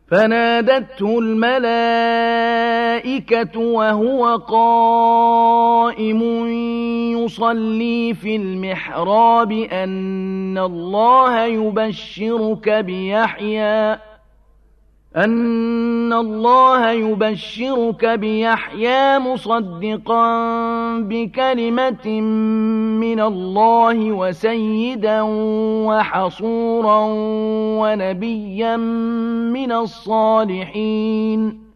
فنادته الملائكة وهو قائم يصلي في المحراب أن الله يبشرك بيحيى مصدقا بكلمة من الله وسيدا وحصورا ونبيا من الصالحين